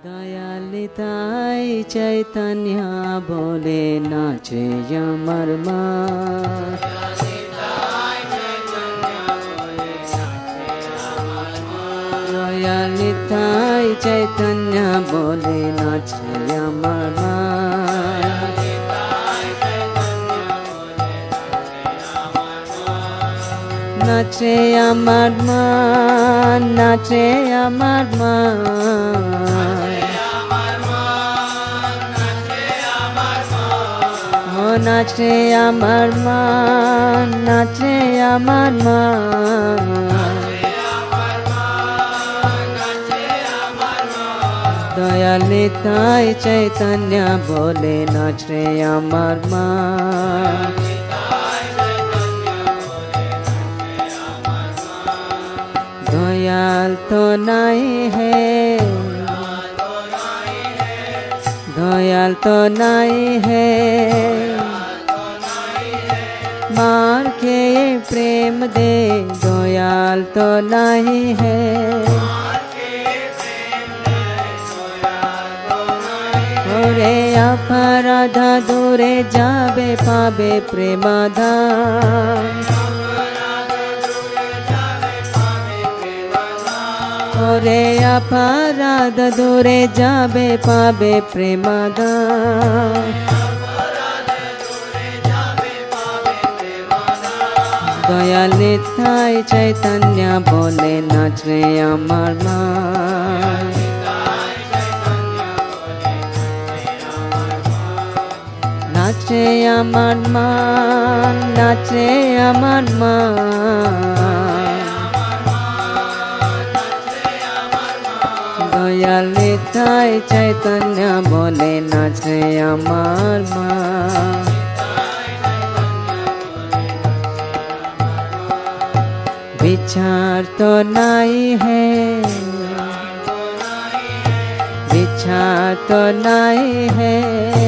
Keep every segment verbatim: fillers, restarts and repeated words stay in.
দয়ালিতাই চৈতন্য বলে নাচে আমার মা। দয়ালিতাই চৈতন্য বলে নাচে আমার মা। নাচে আমার মা, নাচে আমার মা, ও নাচে আমার মা, নাচে আমার মা। দয়ালিতাই চৈতন্য বলে নাচে আমার মা। दयाल तो नहीं है, दयाल तो नहीं है, मार के प्रेम दे दयाल तो नहीं है। ओरे अपराध दूरे जाबे पाबे प्रेमाधाम। ओरे अपराध दूरे जाबे पाबे प्रेमादान। दयालिताई चैतन्य बोले नाचे আমার মা। नाचे আমার মা, नाचे আমার মা। দয়ালিতাই চৈতন্য বলে নাচে আমার মা। विचार तो नहीं है, विचार तो नहीं है,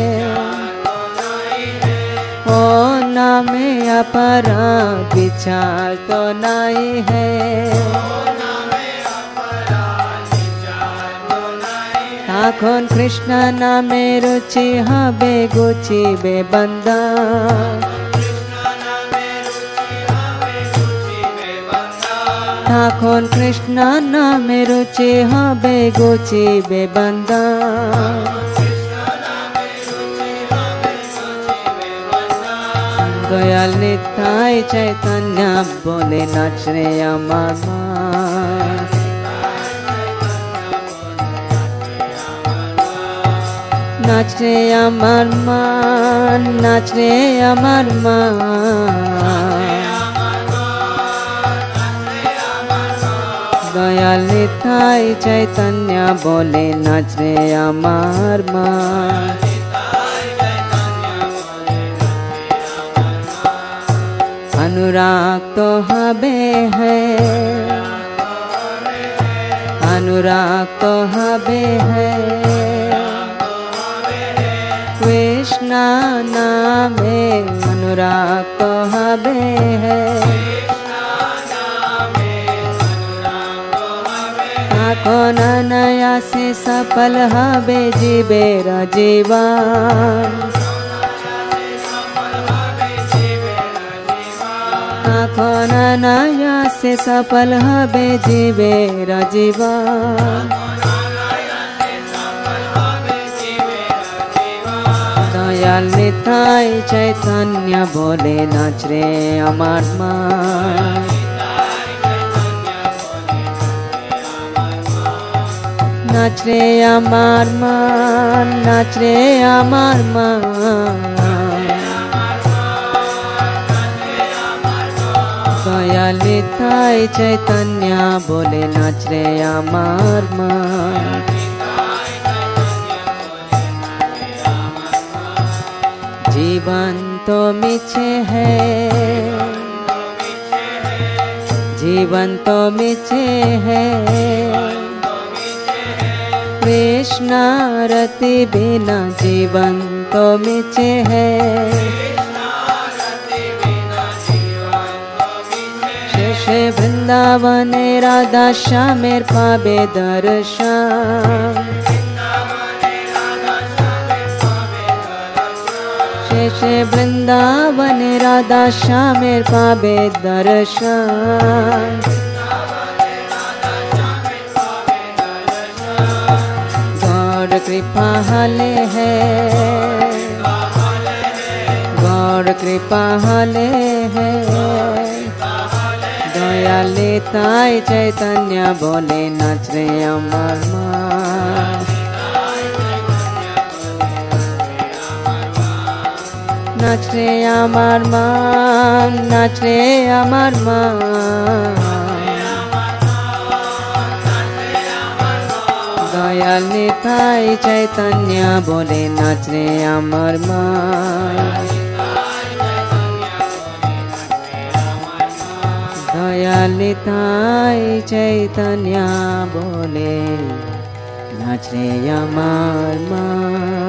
ओ नामे अपराध विचार तो नहीं है। এখন কৃষ্ণ নামে রুচি হবে গুচিবে বান্দা। এখন কৃষ্ণ নামে রুচি হবে গুচিবে বান্দা। দয়ালিতাই চৈতন্য বলে নাচে আমার মা। নাচে আমার মা, নাচে আমার মা। দয়ালিতাই চৈতন্য বলে নাচে আমার মা। अनुराग तो हबे है, अनुराग तो हबे है, कृष्ण नामे अनुराग तो हबे है। कौन नया से सफल हबे जीवेरा जीवन। कौन नया से सफल हबे जीवेरा जीवन। দয়ালিতাই চৈতন্য বলে নাচে আমার মা। নাচে আমার মা, নাচে আমার মা। দয়ালিতাই চৈতন্য বলে নাচে আমার মা। जीवन तो मिछे है, जीवन तो मिछे है, कृष्ण रति बिना जीवन तो मिछे है। शेषे वृंदावने राधा श्यामेर पाबे दर्शन। রাধা শ্যামের পাবে দর্শন গৌর কৃপা হলে হে गौर कृपा हले है दयाले ताई चैतन्य बोले नाच रे अमर मान नाच रे अमर मान नाच रे अमर मान दयाले ताई चैतन्य बोले नाच रे अमर मान दयालिताई चैतन्य बोले नाच रे अमर मान।